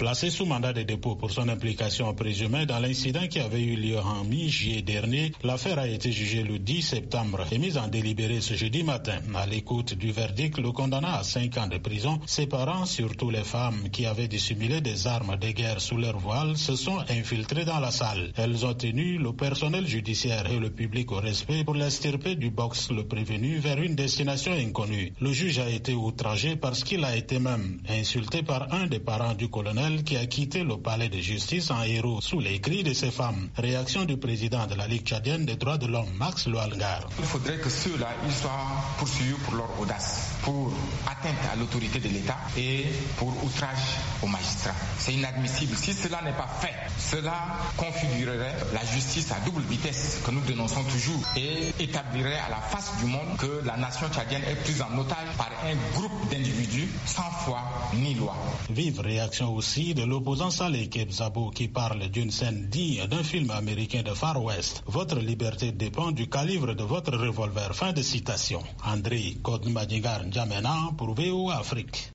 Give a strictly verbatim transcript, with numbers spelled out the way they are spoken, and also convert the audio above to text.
placé sous mandat de dépôt pour son implication présumée dans l'incident qui avait eu lieu en mi-juillet dernier. L'affaire a été jugée le dix septembre et mise en délibéré ce jeudi matin. À l'écoute du verdict, le condamnant à cinq ans de prison. Ses parents, surtout les femmes qui avaient dissimulé des armes de guerre sous leur voile, se sont infiltrées dans la salle. Elles ont tenu le personnel judiciaire et le public au respect pour l'extirper du box le prévenu vers une destination inconnue. Le juge a été outragé parce qu'il a été même insulté par un des parents du colonel qui a quitté le palais de justice en héros sous les cris de ses femmes. Réaction du président de la Ligue tchadienne des droits de l'homme, Max Loualgar. Il faudrait que ceux-là ils soient poursuivis pour leur audace, pour atteinte à l'autorité de l'État et pour outrage aux magistrats. C'est inadmissible. Si cela n'est pas fait, cela configurerait la justice à double vitesse que nous dénonçons toujours et établirait à la face du monde que la nation tchadienne est prise en otage par un groupe d'individus sans foi ni loi. Vive réaction aussi de l'opposant Saleh Kebzabo qui parle d'une scène digne d'un film américain de Far West. Votre liberté dépend du calibre de votre revolver. Fin de citation. André Kodmadjigar N'Djamena pour V O Afrique.